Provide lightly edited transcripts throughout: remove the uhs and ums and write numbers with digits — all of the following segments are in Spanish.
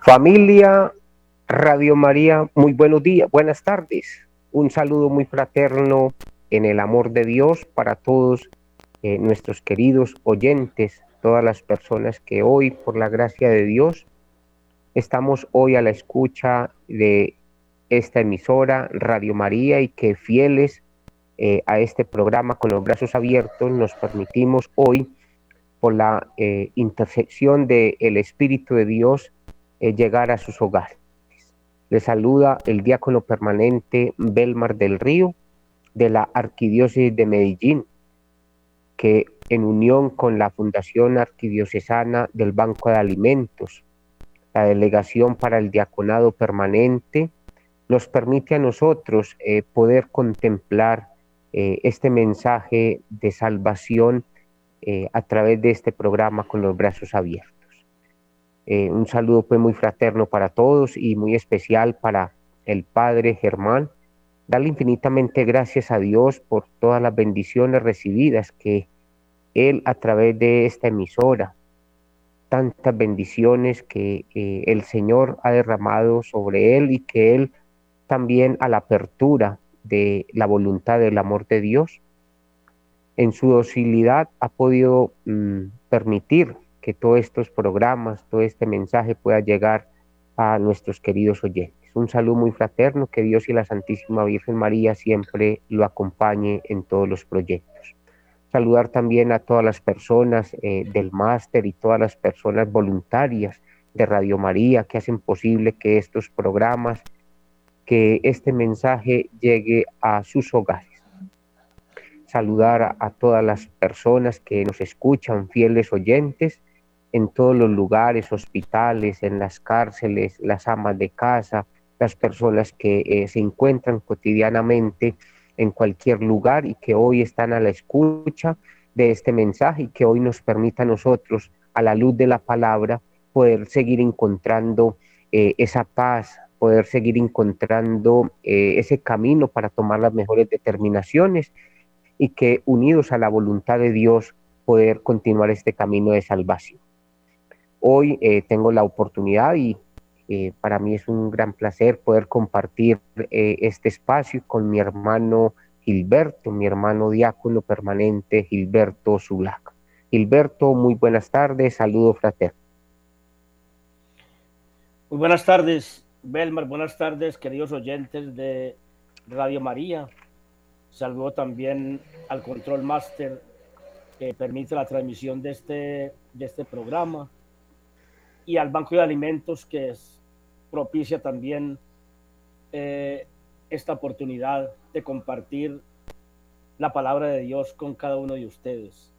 Familia Radio María, muy buenos días, buenas tardes. Un saludo muy fraterno en el amor de Dios para todos nuestros queridos oyentes, todas las personas que hoy, por la gracia de Dios, estamos hoy a la escucha de esta emisora Radio María y que fieles a este programa con los brazos abiertos nos permitimos hoy, por la intersección del Espíritu de Dios, llegar a sus hogares. Les saluda el diácono permanente Belmar del Río de la Arquidiócesis de Medellín, que en unión con la Fundación Arquidiocesana del Banco de Alimentos, la Delegación para el Diaconado Permanente, nos permite a nosotros poder contemplar este mensaje de salvación a través de este programa con los brazos abiertos. Un saludo pues muy fraterno para todos y muy especial para el Padre Germán. Darle infinitamente gracias a Dios por todas las bendiciones recibidas que Él a través de esta emisora, tantas bendiciones que el Señor ha derramado sobre Él y que Él también a la apertura de la voluntad del amor de Dios, en su docilidad ha podido permitir que todos estos programas, todo este mensaje pueda llegar a nuestros queridos oyentes. Un saludo muy fraterno, que Dios y la Santísima Virgen María siempre lo acompañe en todos los proyectos. Saludar también a todas las personas del máster y todas las personas voluntarias de Radio María que hacen posible que estos programas, que este mensaje llegue a sus hogares. Saludar a todas las personas que nos escuchan, fieles oyentes, en todos los lugares, hospitales, en las cárceles, las amas de casa, las personas que se encuentran cotidianamente en cualquier lugar y que hoy están a la escucha de este mensaje y que hoy nos permita a nosotros, a la luz de la palabra, poder seguir encontrando esa paz, poder seguir encontrando ese camino para tomar las mejores determinaciones y que unidos a la voluntad de Dios poder continuar este camino de salvación. Hoy tengo la oportunidad y para mí es un gran placer poder compartir este espacio con mi hermano Gilberto, mi hermano diácono permanente Gilberto Zulaca. Gilberto, muy buenas tardes, saludo fraterno. Muy buenas tardes, Belmar, buenas tardes, queridos oyentes de Radio María. Saludo también al Control Master que permite la transmisión de este programa y al Banco de Alimentos que propicia también esta oportunidad de compartir la palabra de Dios con cada uno de ustedes.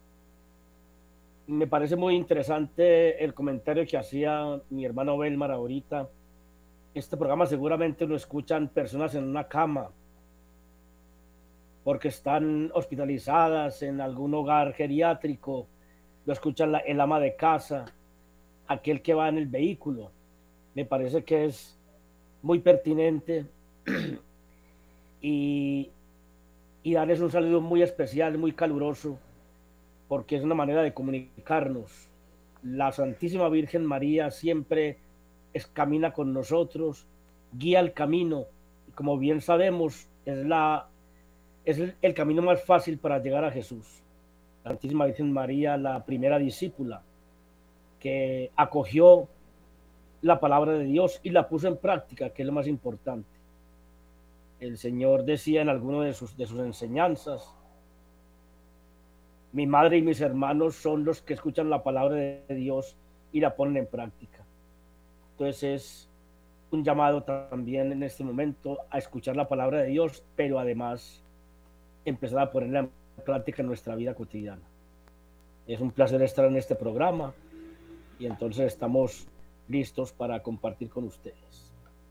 Me parece muy interesante el comentario que hacía mi hermano Belmar ahorita. Este programa seguramente lo escuchan personas en una cama, porque están hospitalizadas en algún hogar geriátrico, lo escuchan el ama de casa, aquel que va en el vehículo. Me parece que es muy pertinente y darles un saludo muy especial, muy caluroso, porque es una manera de comunicarnos. La Santísima Virgen María siempre camina con nosotros, guía el camino, y como bien sabemos, es el camino más fácil para llegar a Jesús. La Santísima Virgen María, la primera discípula, que acogió la palabra de Dios y la puso en práctica, que es lo más importante. El Señor decía en alguno de sus enseñanzas: mi madre y mis hermanos son los que escuchan la palabra de Dios y la ponen en práctica. Entonces es un llamado también en este momento a escuchar la palabra de Dios, pero además empezar a ponerla en práctica en nuestra vida cotidiana. Es un placer estar en este programa y entonces estamos listos para compartir con ustedes.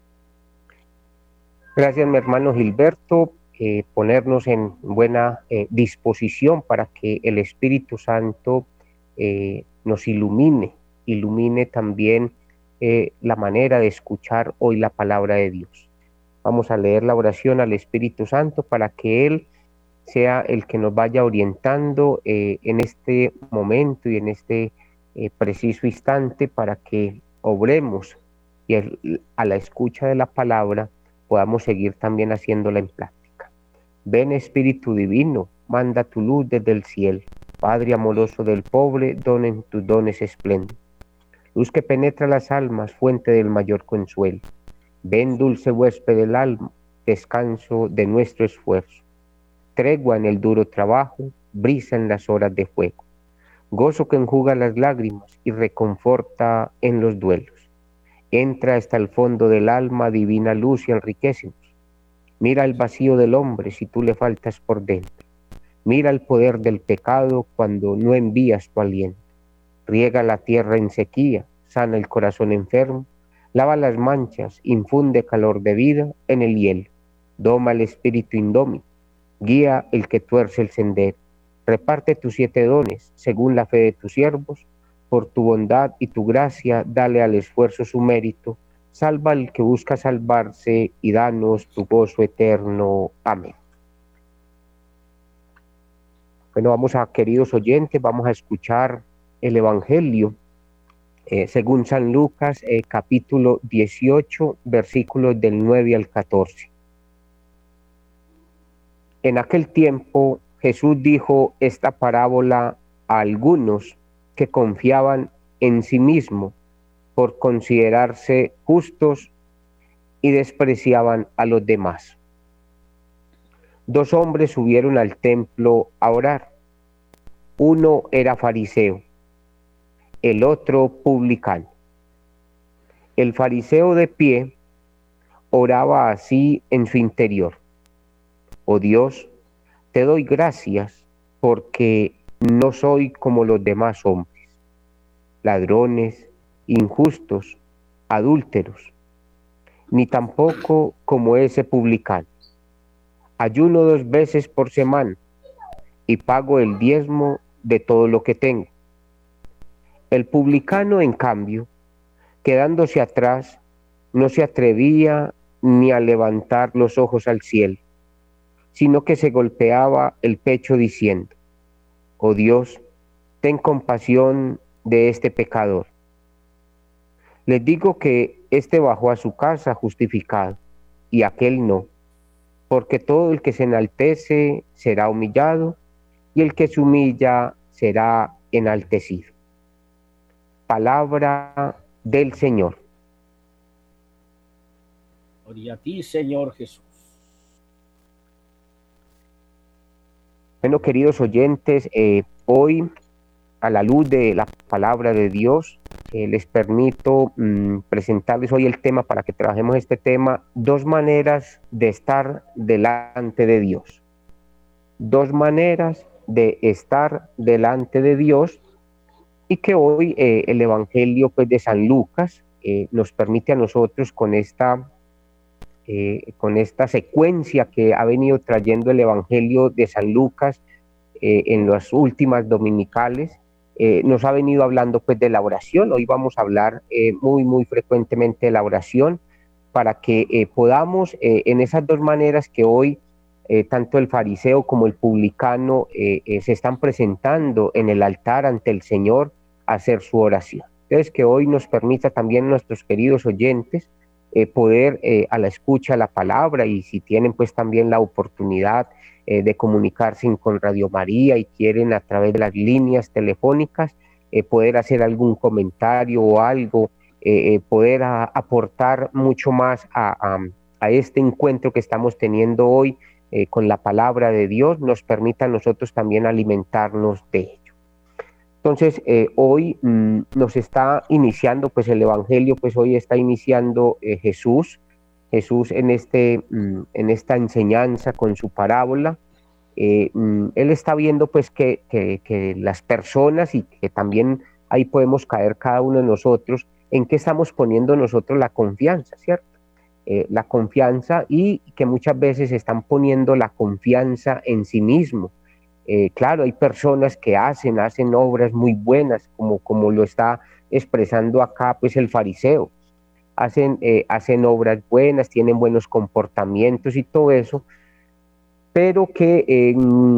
Gracias, mi hermano Gilberto. Ponernos en buena disposición para que el Espíritu Santo nos ilumine también la manera de escuchar hoy la palabra de Dios. Vamos a leer la oración al Espíritu Santo para que Él sea el que nos vaya orientando en este momento y en este preciso instante para que obremos y a la escucha de la palabra podamos seguir también haciéndola en práctica. Ven Espíritu Divino, manda tu luz desde el cielo. Padre amoroso del pobre, donen tus dones espléndidos. Luz que penetra las almas, fuente del mayor consuelo. Ven dulce huésped del alma, descanso de nuestro esfuerzo. Tregua en el duro trabajo, brisa en las horas de fuego. Gozo que enjuga las lágrimas y reconforta en los duelos. Entra hasta el fondo del alma, divina luz y enriquecenos. Mira el vacío del hombre si tú le faltas por dentro. Mira el poder del pecado cuando no envías tu aliento. Riega la tierra en sequía, sana el corazón enfermo, lava las manchas, infunde calor de vida en el hielo. Doma el espíritu indómito, guía el que tuerce el sendero. Reparte tus 7 dones según la fe de tus siervos. Por tu bondad y tu gracia, dale al esfuerzo su mérito. Salva al que busca salvarse y danos tu gozo eterno. Amén. Bueno, queridos oyentes, vamos a escuchar el Evangelio según San Lucas, capítulo 18, versículos del 9 al 14. En aquel tiempo Jesús dijo esta parábola a algunos que confiaban en sí mismos por considerarse justos y despreciaban a los demás. 2 hombres subieron al templo a orar. Uno era fariseo, el otro publicano. El fariseo de pie oraba así en su interior: oh Dios, te doy gracias porque no soy como los demás hombres, ladrones, injustos, adúlteros, ni tampoco como ese publicano. Ayuno 2 veces por semana y pago el diezmo de todo lo que tengo. El publicano, en cambio, quedándose atrás, no se atrevía ni a levantar los ojos al cielo, sino que se golpeaba el pecho diciendo: oh Dios, ten compasión de este pecador. Les digo que éste bajó a su casa justificado, y aquel no, porque todo el que se enaltece será humillado, y el que se humilla será enaltecido. Palabra del Señor. Gloria a ti, Señor Jesús. Bueno, queridos oyentes, hoy, a la luz de la palabra de Dios, les permito presentarles hoy el tema para que trabajemos este tema: 2 maneras de estar delante de Dios. 2 maneras de estar delante de Dios, y que hoy el Evangelio pues, de San Lucas nos permite a nosotros con esta secuencia que ha venido trayendo el Evangelio de San Lucas en las últimas dominicales, nos ha venido hablando pues de la oración. Hoy vamos a hablar muy frecuentemente de la oración, para que podamos en esas 2 maneras que hoy tanto el fariseo como el publicano se están presentando en el altar ante el Señor a hacer su oración. Entonces, que hoy nos permita también nuestros queridos oyentes poder a la escucha de la palabra, y si tienen pues también la oportunidad de comunicarse con Radio María y quieren a través de las líneas telefónicas poder hacer algún comentario o algo, poder aportar mucho más a este encuentro que estamos teniendo hoy con la palabra de Dios, nos permita a nosotros también alimentarnos de ello. Entonces, hoy nos está iniciando pues el Evangelio, pues hoy está iniciando Jesús en esta enseñanza con su parábola. Él está viendo pues que las personas, y que también ahí podemos caer cada uno de nosotros, en qué estamos poniendo nosotros la confianza, ¿cierto? La confianza, y que muchas veces están poniendo la confianza en sí mismo. Claro, hay personas que hacen obras muy buenas, como lo está expresando acá pues el fariseo. Hacen obras buenas, tienen buenos comportamientos y todo eso, pero que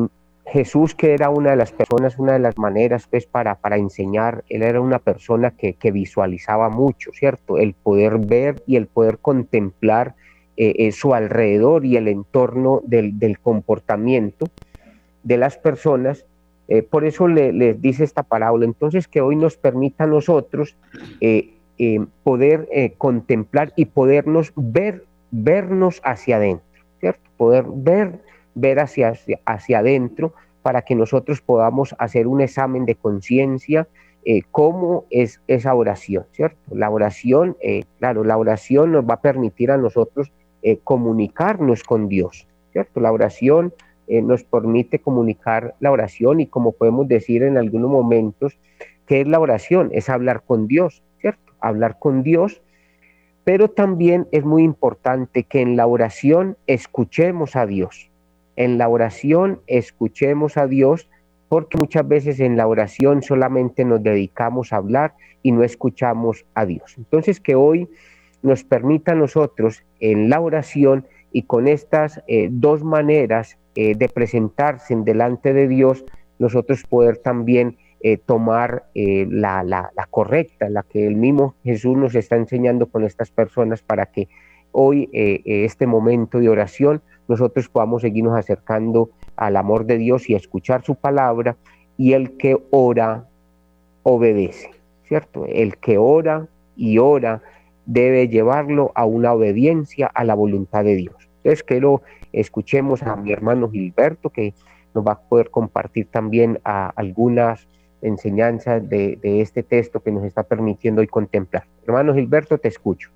Jesús, que era una de las personas, una de las maneras pues para enseñar, él era una persona que visualizaba mucho, ¿cierto? El poder ver y el poder contemplar su alrededor y el entorno del comportamiento de las personas. Por eso les dice esta parábola. Entonces, que hoy nos permita a nosotros poder contemplar y podernos vernos hacia adentro, ¿cierto? Poder ver hacia adentro para que nosotros podamos hacer un examen de conciencia, cómo es esa oración, ¿cierto? La oración, claro, la oración nos va a permitir a nosotros comunicarnos con Dios, ¿cierto? La oración nos permite comunicar la oración y como podemos decir en algunos momentos, ¿qué es la oración? Es hablar con Dios, ¿cierto? Hablar con Dios, pero también es muy importante que en la oración escuchemos a Dios. En la oración escuchemos a Dios porque muchas veces en la oración solamente nos dedicamos a hablar y no escuchamos a Dios. Entonces que hoy nos permita a nosotros en la oración y con estas dos maneras de presentarse en delante de Dios, nosotros poder también tomar la correcta, la que el mismo Jesús nos está enseñando con estas personas para que hoy, este momento de oración, nosotros podamos seguirnos acercando al amor de Dios y a escuchar su palabra, y el que ora, obedece, ¿cierto? El que ora y ora debe llevarlo a una obediencia a la voluntad de Dios. Entonces, quiero escuchemos a mi hermano Gilberto, que nos va a poder compartir también algunas enseñanzas de este texto que nos está permitiendo hoy contemplar. Hermano Gilberto, te escucho.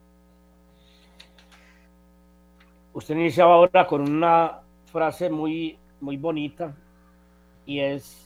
Usted iniciaba ahora con una frase muy, muy bonita y es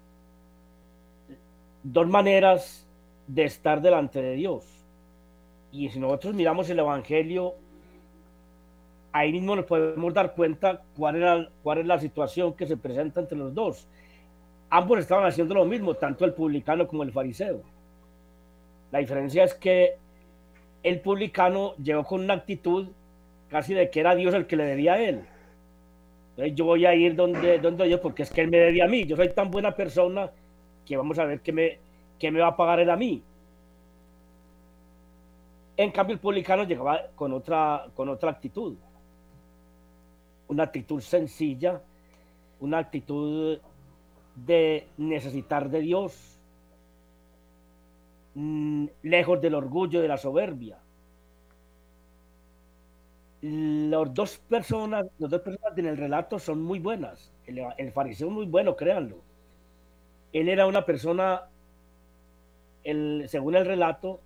dos maneras de estar delante de Dios. Y si nosotros miramos el Evangelio, ahí mismo nos podemos dar cuenta cuál es la situación que se presenta entre los dos. Ambos estaban haciendo lo mismo, tanto el publicano como el fariseo. La diferencia es que el publicano llegó con una actitud casi de que era Dios el que le debía a él. Entonces yo voy a ir donde Dios porque es que él me debía a mí. Yo soy tan buena persona que vamos a ver qué me va a pagar él a mí. En cambio, el publicano llegaba con otra actitud. Una actitud sencilla, una actitud de necesitar de Dios, lejos del orgullo, de la soberbia. Las dos personas en el relato son muy buenas. El fariseo es muy bueno, créanlo. Él era una persona, según el relato,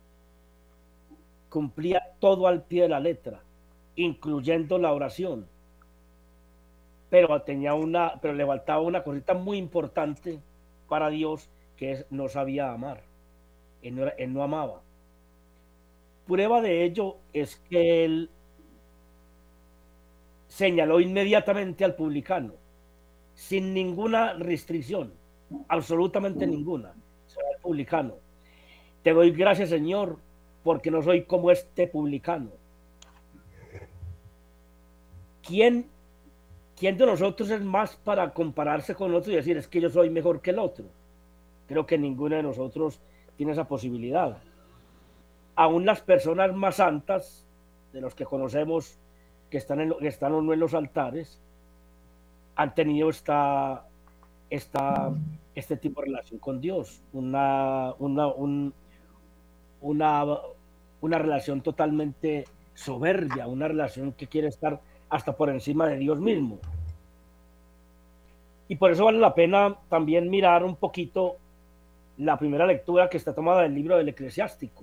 cumplía todo al pie de la letra, incluyendo la oración. Pero le faltaba una cosita muy importante para Dios, que es no sabía amar. Él no amaba. Prueba de ello es que él señaló inmediatamente al publicano, sin ninguna restricción, absolutamente ninguna. Al publicano, te doy gracias, Señor, porque no soy como este publicano. ¿Quién de nosotros es más para compararse con otro y decir es que yo soy mejor que el otro? Creo que ninguno de nosotros tiene esa posibilidad. Aún las personas más santas, de los que conocemos que están o no en los altares, han tenido este tipo de relación con Dios, una relación totalmente soberbia, una relación que quiere estar hasta por encima de Dios mismo. Y por eso vale la pena también mirar un poquito la primera lectura que está tomada del libro del Eclesiástico.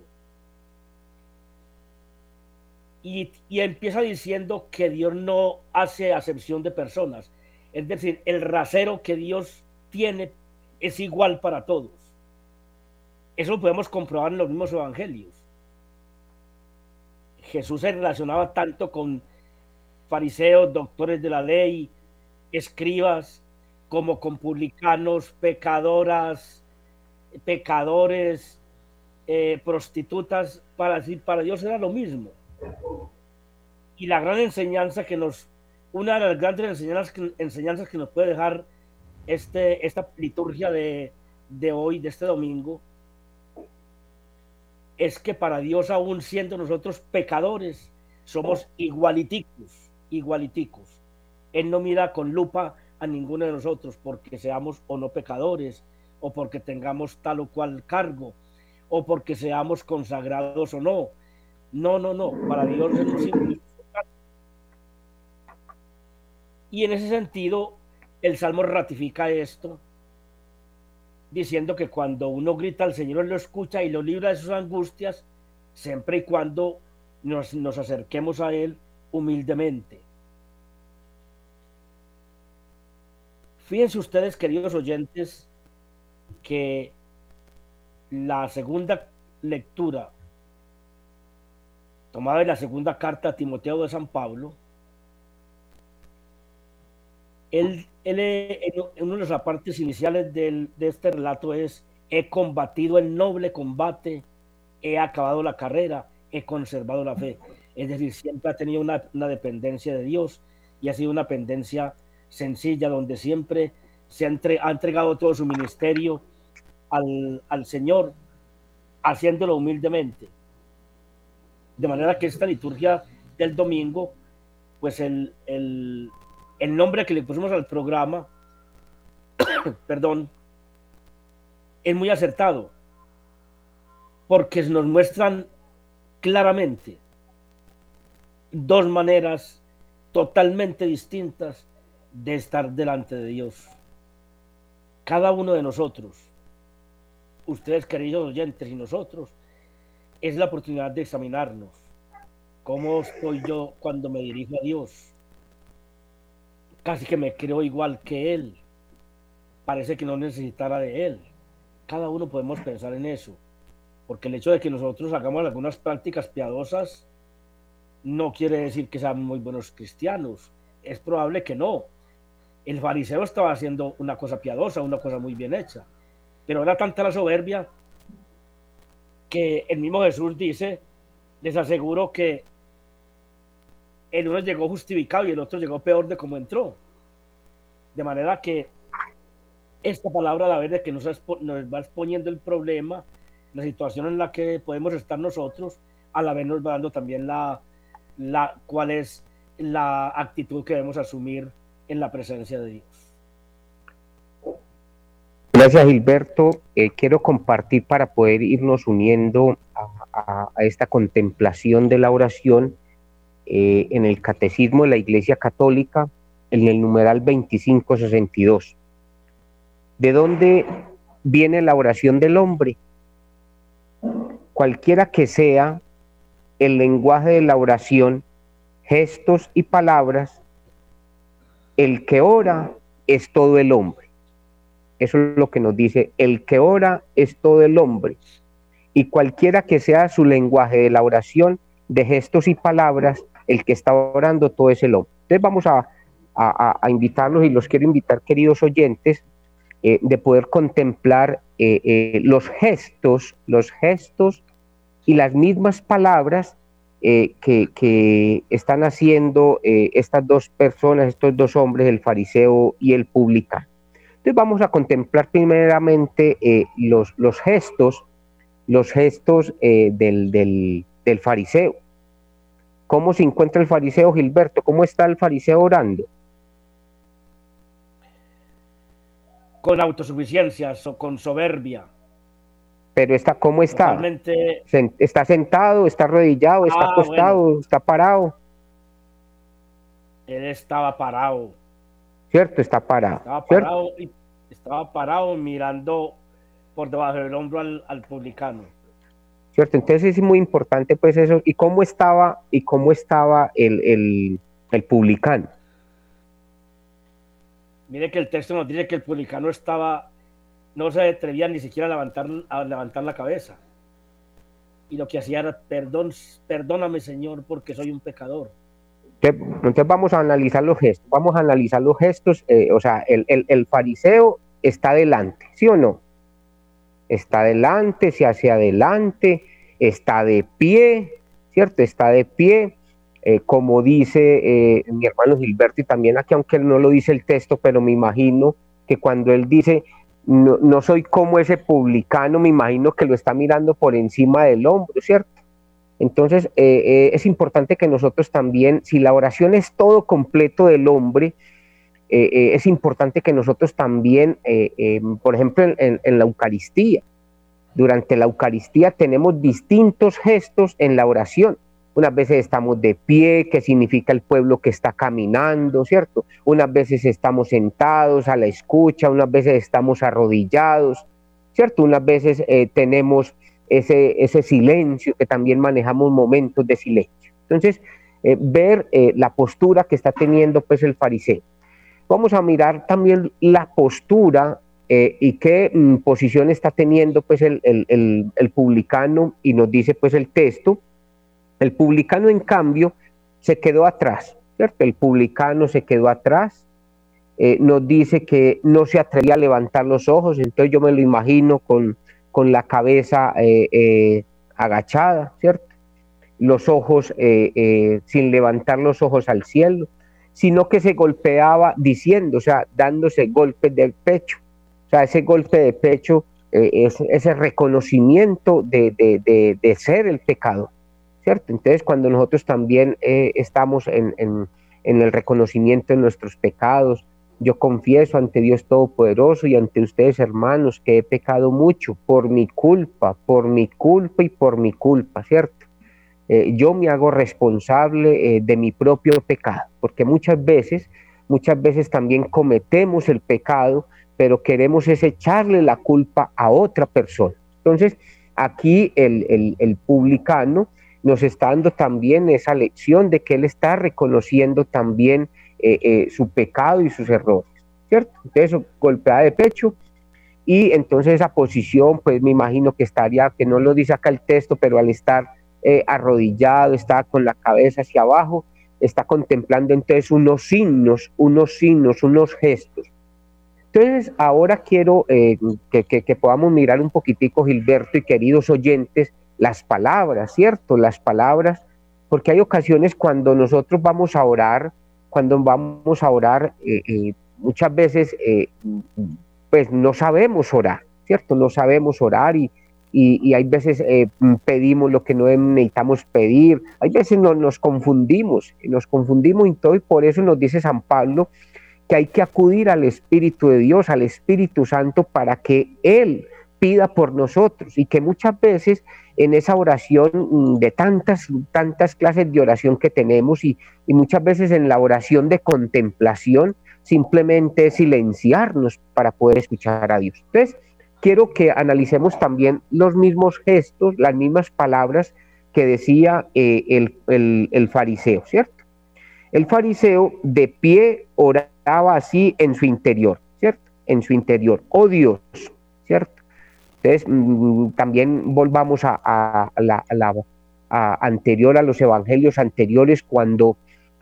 Y empieza diciendo que Dios no hace acepción de personas. Es decir, el rasero que Dios tiene es igual para todos. Eso lo podemos comprobar en los mismos evangelios. Jesús se relacionaba tanto con fariseos, doctores de la ley, escribas, como con publicanos, pecadores, prostitutas. Para Dios era lo mismo. Y la gran enseñanza que nos una de las grandes enseñanzas que nos puede dejar esta liturgia de hoy, de este domingo, es que para Dios, aún siendo nosotros pecadores, somos igualiticos, igualiticos. Él no mira con lupa a ninguno de nosotros porque seamos o no pecadores, o porque tengamos tal o cual cargo, o porque seamos consagrados o no. No, no, no. Para Dios es un simple. Y en ese sentido, el Salmo ratifica esto, diciendo que cuando uno grita al Señor, Él lo escucha y lo libra de sus angustias, siempre y cuando nos acerquemos a Él humildemente. Fíjense ustedes, queridos oyentes, que la segunda lectura, tomada de la segunda carta a Timoteo de San Pablo, él en una de las partes iniciales de este relato es: he combatido el noble combate, he acabado la carrera, he conservado la fe. Es decir, siempre ha tenido una dependencia de Dios, y ha sido una dependencia sencilla, donde siempre ha entregado todo su ministerio al Señor, haciéndolo humildemente. De manera que esta liturgia del domingo, pues el nombre que le pusimos al programa, perdón, es muy acertado, porque nos muestran claramente dos maneras totalmente distintas de estar delante de Dios. Cada uno de nosotros, ustedes queridos oyentes y nosotros, es la oportunidad de examinarnos. ¿Cómo estoy yo cuando me dirijo a Dios? Casi que me creo igual que Él. Parece que no necesitara de Él. Cada uno podemos pensar en eso, porque el hecho de que nosotros hagamos algunas prácticas piadosas no quiere decir que sean muy buenos cristianos. Es probable que no. El fariseo estaba haciendo una cosa piadosa, una cosa muy bien hecha, pero era tanta la soberbia que el mismo Jesús dice: les aseguro que el uno llegó justificado y el otro llegó peor de como entró. De manera que esta palabra, a la vez de que nos va exponiendo el problema, la situación en la que podemos estar nosotros, a la vez nos va dando también cuál es la actitud que debemos asumir en la presencia de Dios. Gracias, Gilberto. Quiero compartir, para poder irnos uniendo a esta contemplación de la oración, en el Catecismo de la Iglesia Católica, en el numeral 2562. ¿De dónde viene la oración del hombre? Cualquiera que sea el lenguaje de la oración, gestos y palabras, el que ora es todo el hombre. Eso es lo que nos dice: el que ora es todo el hombre. Y cualquiera que sea su lenguaje de la oración, de gestos y palabras, el que está orando, todo es el hombre. Entonces vamos a invitarlos, y los quiero invitar, queridos oyentes, de poder contemplar los gestos y las mismas palabras que están haciendo estas dos personas, estos dos hombres, el fariseo y el publicano. Entonces vamos a contemplar primeramente los gestos del fariseo. ¿Cómo se encuentra el fariseo, Gilberto? ¿Cómo está el fariseo orando? Con autosuficiencia, con soberbia. Pero ¿cómo está? Totalmente... ¿Está sentado, está arrodillado, está acostado, bueno, está parado? Él estaba parado. ¿Cierto? Está parado. Estaba parado mirando por debajo del hombro al publicano. ¿Cierto? Entonces es muy importante, pues, eso. ¿Y cómo estaba el publicano? Mire que el texto nos dice que el publicano no se atrevía ni siquiera a levantar la cabeza. Y lo que hacía era: perdóname, Señor, porque soy un pecador. Entonces vamos a analizar los gestos. O sea, el fariseo está delante, ¿sí o no? Está delante, se hace adelante, está de pie, ¿cierto? Está de pie, como dice mi hermano Gilberto, y también aquí, aunque él no lo dice el texto, pero me imagino que cuando él dice, no soy como ese publicano, me imagino que lo está mirando por encima del hombro, ¿cierto? Entonces, es importante que nosotros también, si la oración es todo completo del hombre, es importante que nosotros también, por ejemplo, en la Eucaristía, durante la Eucaristía tenemos distintos gestos en la oración. Unas veces estamos de pie, que significa el pueblo que está caminando, ¿cierto? Unas veces estamos sentados a la escucha, unas veces estamos arrodillados, ¿cierto? Unas veces tenemos ese silencio, que también manejamos momentos de silencio. Entonces, ver la postura que está teniendo pues el fariseo. Vamos a mirar también la postura y qué posición está teniendo pues el publicano, y nos dice pues el texto. El publicano, en cambio, se quedó atrás, ¿cierto? El publicano se quedó atrás, nos dice que no se atrevía a levantar los ojos, entonces yo me lo imagino con la cabeza agachada, ¿cierto? Los ojos, sin levantar los ojos al cielo, sino que se golpeaba diciendo, o sea, dándose golpes del pecho. O sea, ese golpe de pecho es ese reconocimiento de ser el pecador, ¿cierto? Entonces, cuando nosotros también estamos en el reconocimiento de nuestros pecados, yo confieso ante Dios Todopoderoso y ante ustedes, hermanos, que he pecado mucho por mi culpa y por mi culpa, ¿cierto? Yo me hago responsable de mi propio pecado, porque muchas veces también cometemos el pecado, pero queremos es echarle la culpa a otra persona. Entonces, aquí el publicano nos está dando también esa lección de que él está reconociendo también su pecado y sus errores, ¿cierto? Entonces, golpeada de pecho, y entonces esa posición, pues me imagino que estaría, que no lo dice acá el texto, pero al estar arrodillado, está con la cabeza hacia abajo, está contemplando entonces unos signos, unos gestos. Entonces, ahora quiero que podamos mirar un poquitico, Gilberto y queridos oyentes, las palabras, ¿cierto? Las palabras, porque hay ocasiones cuando nosotros vamos a orar, muchas veces pues no sabemos orar, ¿cierto? No sabemos orar y hay veces pedimos lo que no necesitamos pedir, hay veces nos confundimos y todo, y por eso nos dice San Pablo que hay que acudir al Espíritu de Dios, al Espíritu Santo, para que Él pida por nosotros, y que muchas veces en esa oración de tantas clases de oración que tenemos, y muchas veces en la oración de contemplación, simplemente silenciarnos para poder escuchar a Dios. Entonces, quiero que analicemos también los mismos gestos, las mismas palabras que decía el fariseo, ¿cierto? El fariseo de pie oraba así en su interior, ¿cierto? En su interior, oh Dios, ¿cierto? Entonces, también volvamos a anterior, a los evangelios anteriores, cuando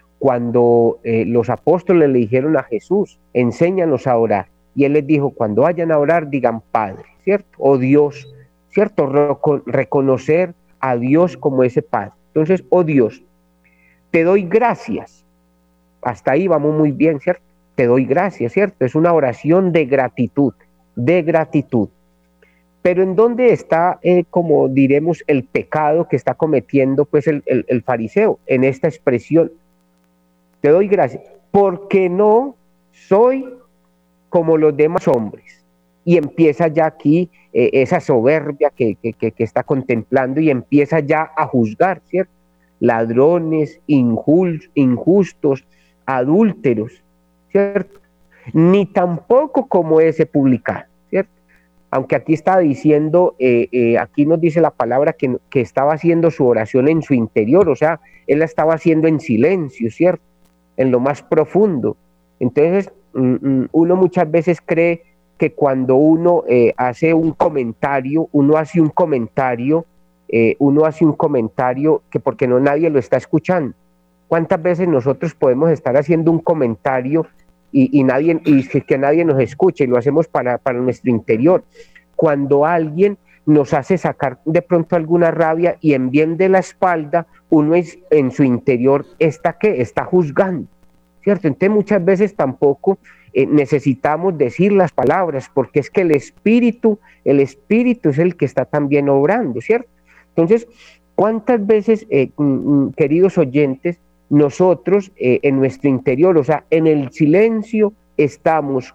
los apóstoles le dijeron a Jesús, enséñanos a orar. Y él les dijo, cuando vayan a orar, digan Padre, ¿cierto? O Dios, ¿cierto? Reconocer a Dios como ese Padre. Entonces, oh Dios, te doy gracias. Hasta ahí vamos muy bien, ¿cierto? Te doy gracias, ¿cierto? Es una oración de gratitud, de gratitud. Pero ¿en dónde está, como diremos, el pecado que está cometiendo pues el fariseo? En esta expresión, te doy gracias, porque no soy como los demás hombres. Y empieza ya aquí esa soberbia que está contemplando, y empieza ya a juzgar, ¿cierto? Ladrones, injustos, adúlteros, ¿cierto? Ni tampoco como ese publicano, ¿cierto? Aunque aquí está diciendo, aquí nos dice la palabra que estaba haciendo su oración en su interior, o sea, él la estaba haciendo en silencio, ¿cierto? En lo más profundo. Entonces, uno muchas veces cree que cuando uno hace un comentario que porque no nadie lo está escuchando. ¿Cuántas veces nosotros podemos estar haciendo un comentario y que nadie nos escuche, y lo hacemos para nuestro interior? Cuando alguien nos hace sacar de pronto alguna rabia y en bien de la espalda, uno es, en su interior está juzgando, ¿cierto? Entonces muchas veces tampoco necesitamos decir las palabras, porque es que el espíritu es el que está también obrando, ¿cierto? Entonces, ¿cuántas veces, queridos oyentes, nosotros en nuestro interior, o sea, en el silencio, estamos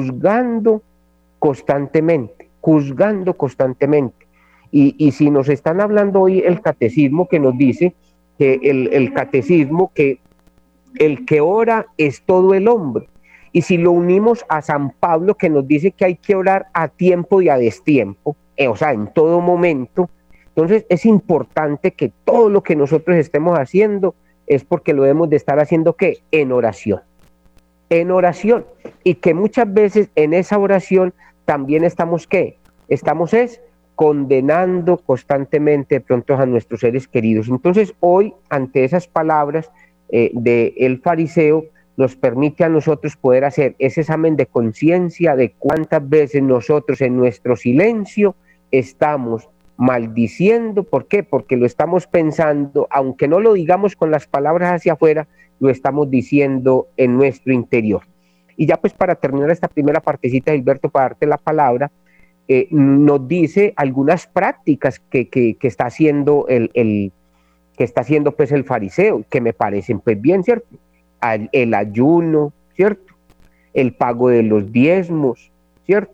juzgando constantemente? Y si nos están hablando hoy el catecismo que nos dice que el catecismo que el que ora es todo el hombre. Y si lo unimos a San Pablo, que nos dice que hay que orar a tiempo y a destiempo, o sea, en todo momento, entonces es importante que todo lo que nosotros estemos haciendo es porque lo debemos de estar haciendo ¿qué? En oración, y que muchas veces en esa oración también estamos ¿qué? Estamos condenando constantemente de pronto a nuestros seres queridos. Entonces hoy, ante esas palabras del fariseo, nos permite a nosotros poder hacer ese examen de conciencia de cuántas veces nosotros en nuestro silencio estamos maldiciendo. ¿Por qué? Porque lo estamos pensando, aunque no lo digamos con las palabras hacia afuera, lo estamos diciendo en nuestro interior. Y ya pues para terminar esta primera partecita, Gilberto, para darte la palabra, nos dice algunas prácticas que está haciendo que está haciendo pues el fariseo, que me parecen pues bien, ¿cierto? El ayuno, ¿cierto? El pago de los diezmos, ¿cierto?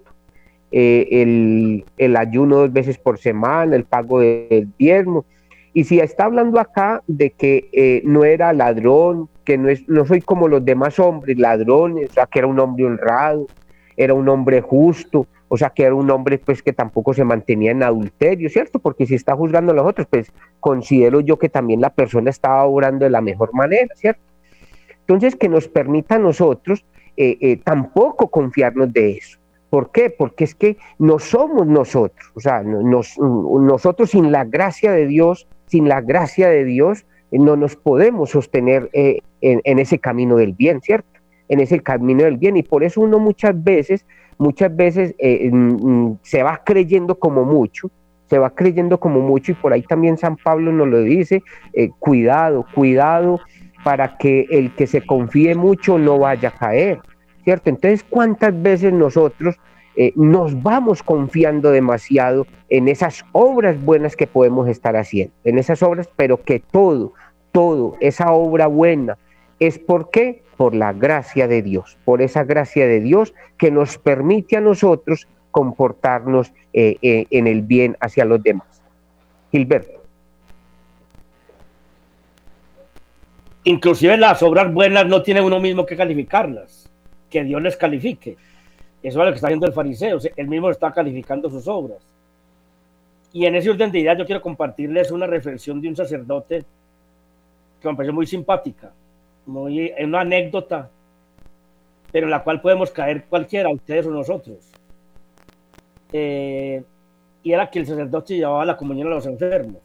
El ayuno 2 veces por semana, el pago del diezmo. Y si está hablando acá de que no era ladrón, que no soy como los demás hombres, ladrones, o sea, que era un hombre honrado, era un hombre justo, o sea, que era un hombre pues que tampoco se mantenía en adulterio, ¿cierto? Porque si está juzgando a los otros, pues considero yo que también la persona estaba obrando de la mejor manera, ¿cierto? Entonces, que nos permita a nosotros tampoco confiarnos de eso. ¿Por qué? Porque es que no somos nosotros, o sea, nosotros sin la gracia de Dios, no nos podemos sostener en ese camino del bien, ¿cierto? En ese camino del bien, y por eso uno muchas veces se va creyendo como mucho, y por ahí también San Pablo nos lo dice, cuidado para que el que se confíe mucho no vaya a caer, ¿cierto? Entonces, ¿cuántas veces nosotros nos vamos confiando demasiado en esas obras buenas que podemos estar haciendo, en esas obras, pero que todo, esa obra buena, ¿es por qué? Por la gracia de Dios, por esa gracia de Dios que nos permite a nosotros comportarnos en el bien hacia los demás. Gilberto. Inclusive las obras buenas no tiene uno mismo que calificarlas, que Dios les califique. Eso es lo que está haciendo el fariseo, él mismo está calificando sus obras. Y en ese orden de ideas yo quiero compartirles una reflexión de un sacerdote que me pareció muy simpática, una anécdota, pero en la cual podemos caer cualquiera, ustedes o nosotros. Y era que el sacerdote llevaba la comunión a los enfermos.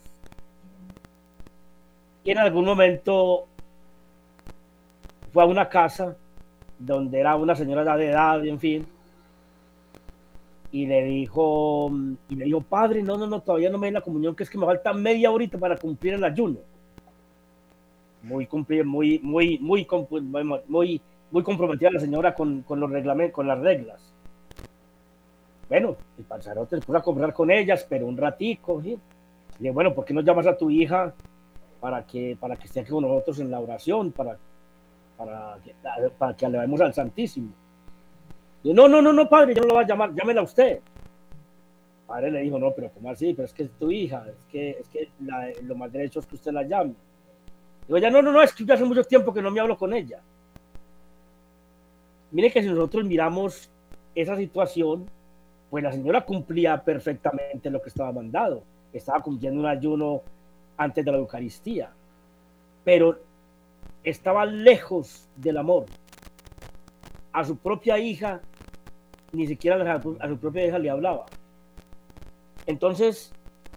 Y en algún momento fue a una casa donde era una señora de edad, en fin, y le dijo, padre, no, todavía no me den la comunión, que es que me falta media horita para cumplir el ayuno. Muy comprometida la señora con los reglamentos, con las reglas. Bueno, el panzarote se puso a comprar con ellas, pero un ratico, ¿sí? Y le bueno, ¿por qué no llamas a tu hija para que esté aquí con nosotros en la oración, para que alabemos al Santísimo? Y no, padre, yo no lo voy a llamar, llámela usted. El padre le dijo, no, pero ¿cómo así? Pero es que es tu hija, es que lo más derecho es que usted la llame. Digo, ya no, es que ya hace mucho tiempo que no me hablo con ella. Mire que si nosotros miramos esa situación, pues la señora cumplía perfectamente lo que estaba mandado. Estaba cumpliendo un ayuno antes de la Eucaristía, pero estaba lejos del amor. A su propia hija, ni siquiera a su propia hija le hablaba. Entonces,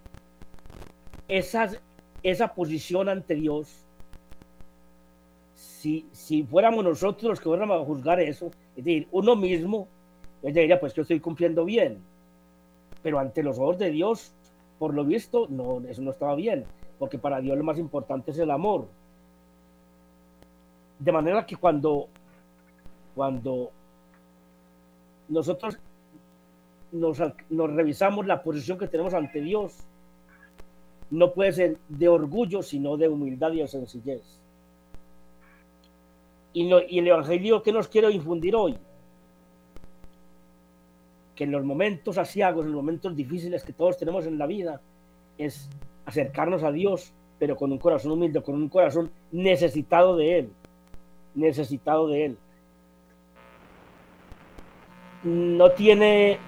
esa posición ante Dios, si fuéramos nosotros los que fuéramos a juzgar eso, es decir, uno mismo, él diría, pues yo estoy cumpliendo bien. pero ante los ojos de Dios, por lo visto, no, eso no estaba bien, porque para Dios lo más importante es el amor. De manera que cuando nosotros nos revisamos la posición que tenemos ante Dios, no puede ser de orgullo, sino de humildad y de sencillez. Y el Evangelio que nos quiero infundir hoy, que en los momentos asiagos, en los momentos difíciles que todos tenemos en la vida, es acercarnos a Dios, pero con un corazón humilde, con un corazón necesitado de Él. Necesitado de Él. No tiene,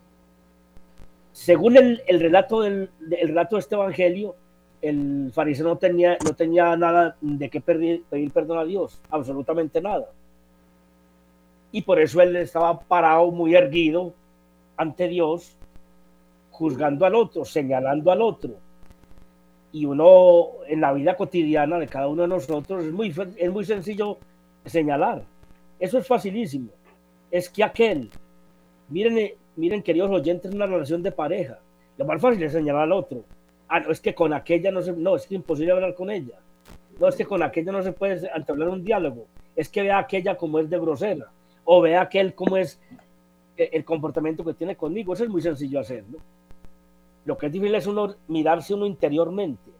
según el relato de este Evangelio, el fariseo no tenía nada de qué pedir perdón a Dios, absolutamente nada. Y por eso él estaba parado, muy erguido ante Dios, juzgando al otro, señalando al otro. Y uno, en la vida cotidiana de cada uno de nosotros, es muy sencillo señalar. Eso es facilísimo. Es que aquel, miren queridos oyentes, una relación de pareja. Lo más fácil es señalar al otro. No, es que con aquella no, es que es imposible hablar con ella. No, es que con aquella no se puede entablar un diálogo. Es que vea aquella como es de grosera. O vea aquel como es el comportamiento que tiene conmigo. Eso es muy sencillo hacerlo. Lo que es difícil es mirarse uno interiormente.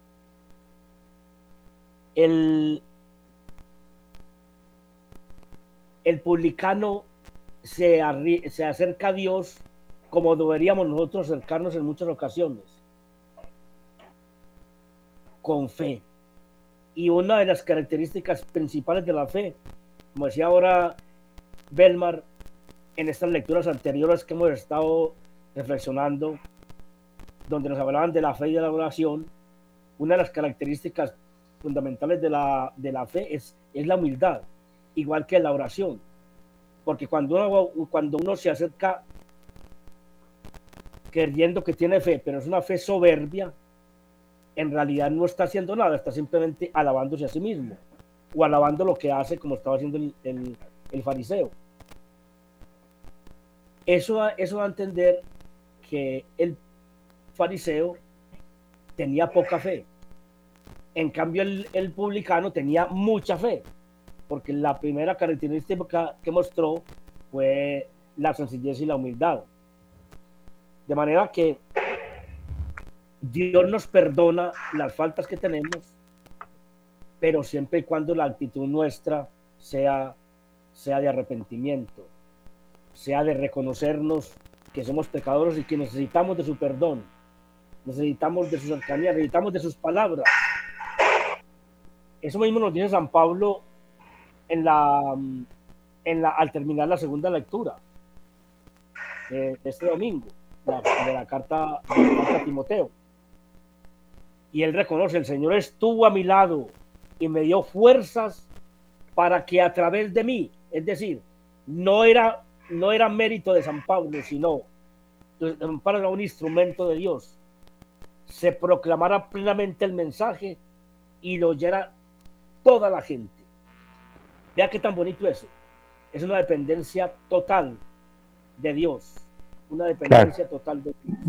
El publicano se acerca a Dios como deberíamos nosotros acercarnos en muchas ocasiones, con fe. Y una de las características principales de la fe, como decía ahora Belmar, en estas lecturas anteriores que hemos estado reflexionando, donde nos hablaban de la fe y de la oración, una de las características fundamentales de la fe es la humildad, igual que la oración. Porque cuando uno se acerca creyendo que tiene fe, pero es una fe soberbia, en realidad no está haciendo nada, está simplemente alabándose a sí mismo, o alabando lo que hace, como estaba haciendo el fariseo. Eso da a entender que el fariseo tenía poca fe. En cambio, el publicano tenía mucha fe, porque la primera característica que mostró fue la sencillez y la humildad. De manera que Dios nos perdona las faltas que tenemos, pero siempre y cuando la actitud nuestra sea de arrepentimiento, sea de reconocernos que somos pecadores y que necesitamos de su perdón, necesitamos de su cercanía, necesitamos de sus palabras. Eso mismo nos dice San Pablo al terminar la segunda lectura de este domingo, de la carta a Timoteo. Y él reconoce: el Señor estuvo a mi lado y me dio fuerzas para que a través de mí, es decir, no era mérito de San Pablo, sino San Pablo era un instrumento de Dios, se proclamara plenamente el mensaje y lo oyera toda la gente. Vea qué tan bonito eso. Es una dependencia total de Dios, una dependencia total de Dios.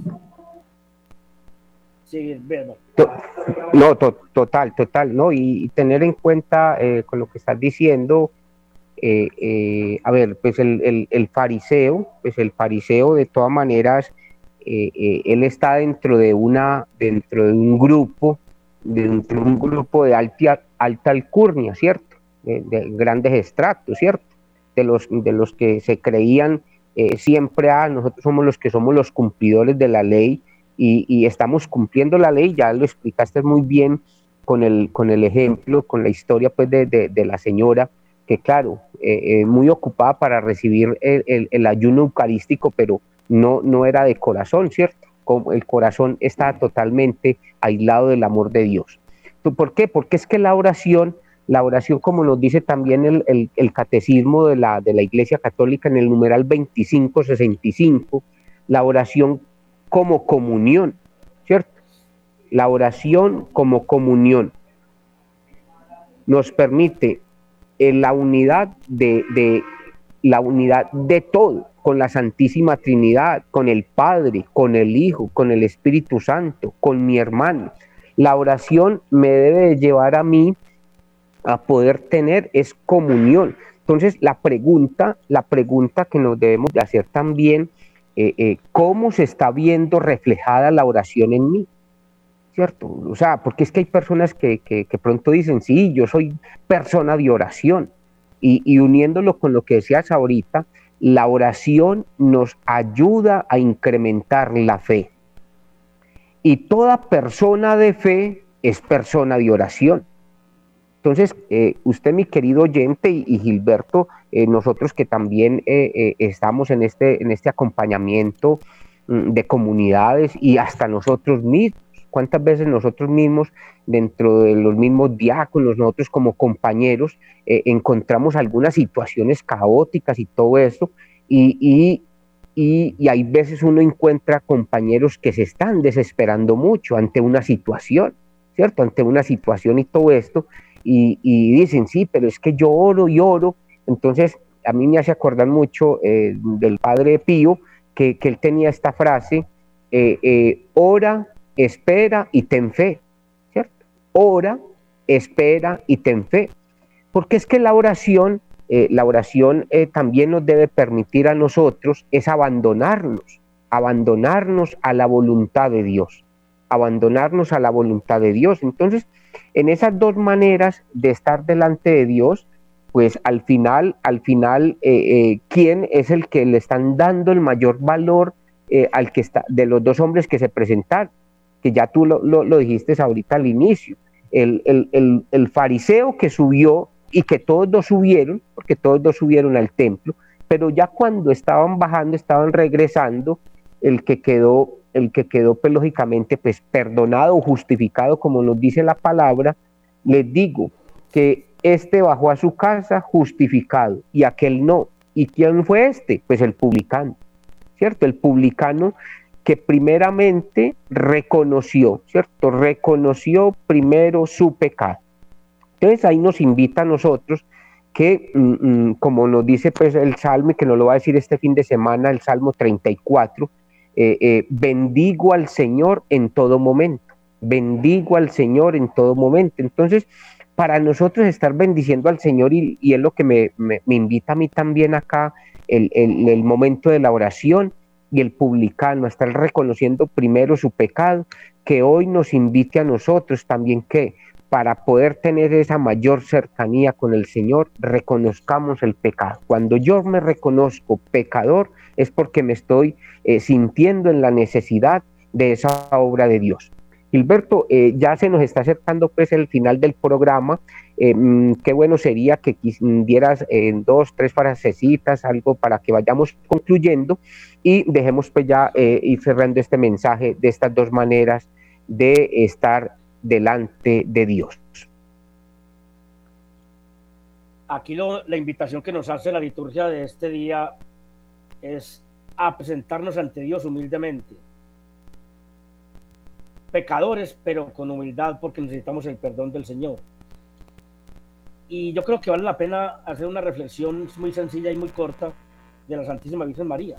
Sí, verdad. No, total, ¿no? Y tener en cuenta con lo que estás diciendo, a ver, pues el fariseo de todas maneras, él está dentro de un grupo de alta alcurnia, ¿cierto? De grandes estratos, ¿cierto? De los que se creían siempre, nosotros somos los que somos los cumplidores de la ley, y estamos cumpliendo la ley. Ya lo explicaste muy bien con el ejemplo, con la historia pues de la señora, que claro, muy ocupada para recibir el ayuno eucarístico, pero no era de corazón, ¿cierto? Como el corazón está totalmente aislado del amor de Dios. ¿Por qué? Porque es que la oración, como nos dice también el catecismo de la Iglesia Católica en el numeral 2565, la oración como comunión, ¿cierto? La oración como comunión nos permite la unidad de la unidad de todo, con la Santísima Trinidad, con el Padre, con el Hijo, con el Espíritu Santo, con mi hermano. La oración me debe llevar a mí a poder tener es comunión. Entonces, la pregunta que nos debemos de hacer también, ¿cómo se está viendo reflejada la oración en mí? ¿Cierto? O sea, porque es que hay personas que pronto dicen, sí, yo soy persona de oración, y uniéndolo con lo que decías ahorita, la oración nos ayuda a incrementar la fe. Y toda persona de fe es persona de oración. Entonces, usted, mi querido oyente, y Gilberto, nosotros que también estamos en este acompañamiento de comunidades y hasta nosotros mismos, ¿cuántas veces nosotros mismos, dentro de los mismos diáconos, nosotros como compañeros, encontramos algunas situaciones caóticas y todo eso, y hay veces uno encuentra compañeros que se están desesperando mucho ante una situación, ¿cierto? Ante una situación y todo esto, y dicen, sí, pero es que yo oro y oro. Entonces, a mí me hace acordar mucho del Padre Pío, que él tenía esta frase, ora, espera y ten fe, ¿cierto? Ora, espera y ten fe. Porque es que la oración también nos debe permitir a nosotros es abandonarnos a la voluntad de Dios, abandonarnos a la voluntad de Dios. Entonces, en esas dos maneras de estar delante de Dios, pues al final, ¿quién es el que le están dando el mayor valor al que está, de los dos hombres que se presentaron? Que ya tú lo dijiste ahorita al inicio. El fariseo que subió y que todos dos subieron, porque todos dos subieron al templo, pero ya cuando estaban bajando, estaban regresando, el que quedó pues lógicamente pues perdonado o justificado, como nos dice la palabra, les digo que este bajó a su casa justificado y aquel no. ¿Y quién fue este? Pues el publicano, ¿cierto? El publicano que primeramente reconoció, ¿cierto? Reconoció primero su pecado. Entonces ahí nos invita a nosotros que, como nos dice pues el Salmo, y que nos lo va a decir este fin de semana, el Salmo 34, bendigo al Señor en todo momento, bendigo al Señor en todo momento. Entonces, para nosotros estar bendiciendo al Señor, y es lo que me invita a mí también acá, el momento de la oración, y el publicano a estar reconociendo primero su pecado, que hoy nos invite a nosotros también que para poder tener esa mayor cercanía con el Señor, reconozcamos el pecado. Cuando yo me reconozco pecador, es porque me estoy sintiendo en la necesidad de esa obra de Dios. Gilberto, ya se nos está acercando pues el final del programa. Qué bueno sería que dieras 2, 3 frasecitas, algo para que vayamos concluyendo y dejemos pues ya ir cerrando este mensaje de estas dos maneras de estar delante de Dios. Aquí la invitación que nos hace la liturgia de este día es a presentarnos ante Dios humildemente, pecadores pero con humildad, porque necesitamos el perdón del Señor. Y yo creo que vale la pena hacer una reflexión muy sencilla y muy corta de la Santísima Virgen María.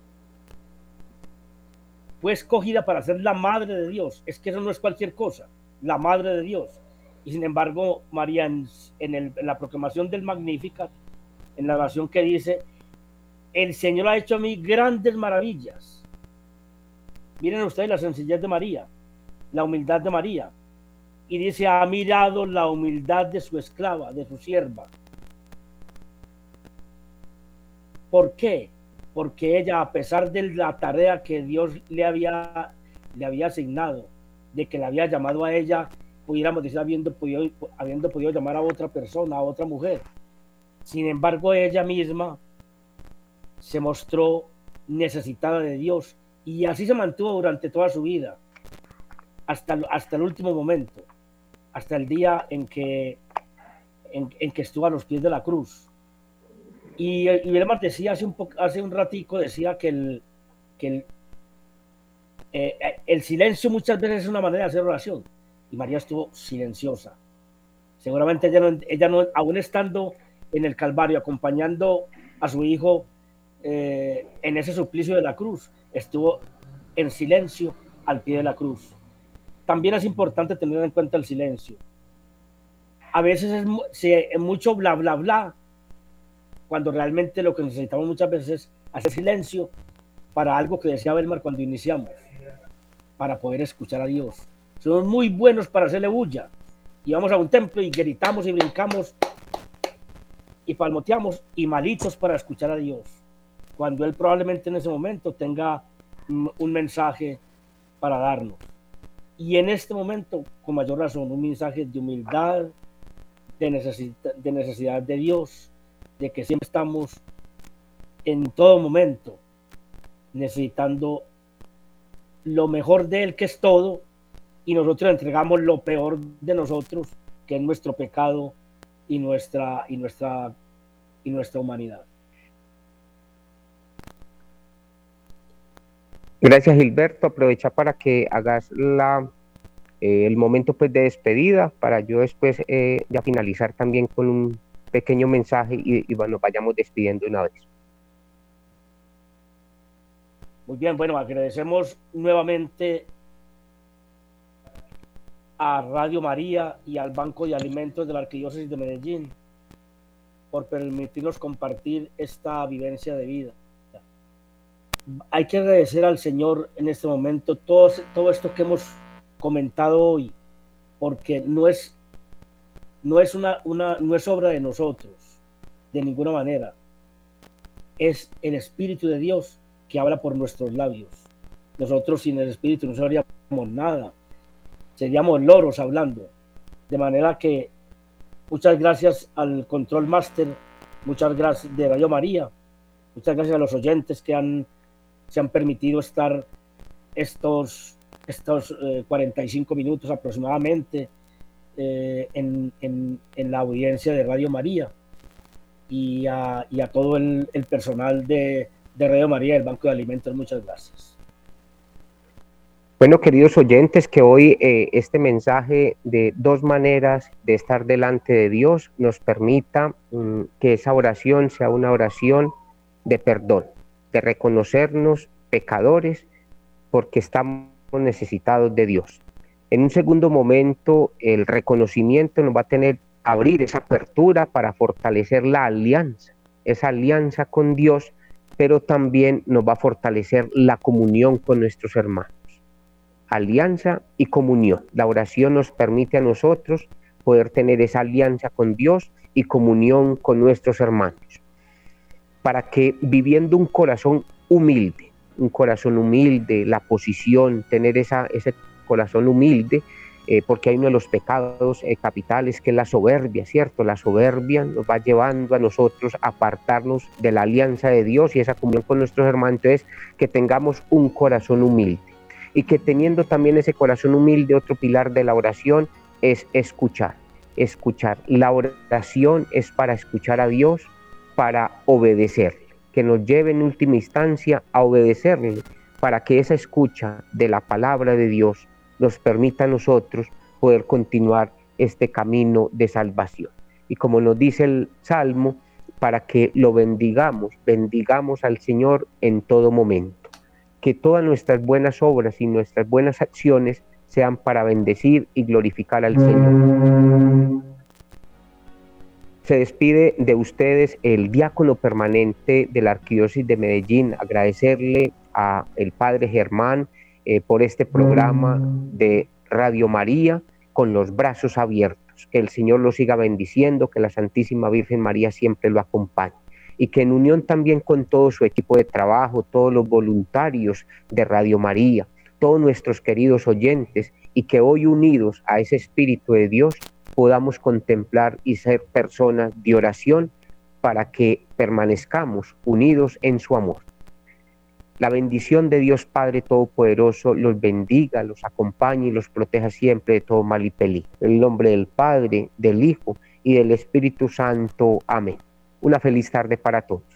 Fue escogida para ser la Madre de Dios. Es que eso no es cualquier cosa, la Madre de Dios. Y sin embargo, María, en la proclamación del Magnificat, en la oración que dice, el Señor ha hecho a mí grandes maravillas. Miren ustedes la sencillez de María, la humildad de María. Y dice, ha mirado la humildad de su esclava, de su sierva. ¿Por qué? Porque ella, a pesar de la tarea que Dios le había asignado, de que le había llamado a ella, pudiéramos decir, habiendo podido llamar a otra persona, a otra mujer. Sin embargo, ella misma se mostró necesitada de Dios, y así se mantuvo durante toda su vida, hasta el último momento, hasta el día en que estuvo a los pies de la cruz. Y Vilmar decía hace un ratico, decía que el silencio muchas veces es una manera de hacer oración, y María estuvo silenciosa. Seguramente ella no, aún estando en el Calvario, acompañando a su hijo en ese suplicio de la cruz, estuvo en silencio al pie de la cruz. También es importante tener en cuenta el silencio. A veces es mucho bla, bla, bla, cuando realmente lo que necesitamos muchas veces es hacer silencio para algo que decía Belmar cuando iniciamos, para poder escuchar a Dios. Somos muy buenos para hacerle bulla, y vamos a un templo y gritamos y brincamos y palmoteamos, y malitos para escuchar a Dios, cuando Él probablemente en ese momento tenga un mensaje para darnos. Y en este momento, con mayor razón, un mensaje de humildad, de necesidad de Dios, de que siempre estamos en todo momento necesitando lo mejor de Él, que es todo, y nosotros entregamos lo peor de nosotros, que es nuestro pecado y nuestra humanidad. Gracias, Gilberto. Aprovecha para que hagas el momento pues de despedida, para yo después ya finalizar también con un pequeño mensaje y bueno, vayamos despidiendo una vez. Muy bien, bueno, agradecemos nuevamente a Radio María y al Banco de Alimentos de la Arquidiócesis de Medellín por permitirnos compartir esta vivencia de vida. Hay que agradecer al Señor en este momento todo esto que hemos comentado hoy, porque no es obra de nosotros, de ninguna manera. Es el Espíritu de Dios que habla por nuestros labios. Nosotros sin el Espíritu no sabríamos nada, seríamos loros hablando. De manera que muchas gracias al Control Master, muchas gracias de Radio María, muchas gracias a los oyentes que se han permitido estar estos 45 minutos aproximadamente en la audiencia de Radio María, y a todo el personal de Radio María y el Banco de Alimentos. Muchas gracias. Bueno, queridos oyentes, que hoy este mensaje de dos maneras de estar delante de Dios nos permita que esa oración sea una oración de perdón, de reconocernos pecadores porque estamos necesitados de Dios. En un segundo momento, el reconocimiento nos va a abrir esa apertura para fortalecer la alianza, esa alianza con Dios, pero también nos va a fortalecer la comunión con nuestros hermanos. Alianza y comunión. La oración nos permite a nosotros poder tener esa alianza con Dios y comunión con nuestros hermanos, para que viviendo un corazón humilde, la posición, tener ese corazón humilde, porque hay uno de los pecados capitales que es la soberbia, ¿cierto? La soberbia nos va llevando a nosotros a apartarnos de la alianza de Dios y esa comunión con nuestros hermanos. Entonces, que tengamos un corazón humilde, y que teniendo también ese corazón humilde, otro pilar de la oración es escuchar. La oración es para escuchar a Dios, para obedecerle, que nos lleve en última instancia a obedecerle, para que esa escucha de la palabra de Dios nos permita a nosotros poder continuar este camino de salvación. Y como nos dice el Salmo, para que lo bendigamos al Señor en todo momento. Que todas nuestras buenas obras y nuestras buenas acciones sean para bendecir y glorificar al Señor. Se despide de ustedes el diácono permanente de la Arquidiócesis de Medellín. Agradecerle a el Padre Germán por este programa de Radio María con los brazos abiertos. Que el Señor lo siga bendiciendo, que la Santísima Virgen María siempre lo acompañe, y que en unión también con todo su equipo de trabajo, todos los voluntarios de Radio María, todos nuestros queridos oyentes, y que hoy unidos a ese Espíritu de Dios podamos contemplar y ser personas de oración para que permanezcamos unidos en su amor. La bendición de Dios Padre Todopoderoso los bendiga, los acompañe y los proteja siempre de todo mal y peligro. En el nombre del Padre, del Hijo y del Espíritu Santo. Amén. Una feliz tarde para todos.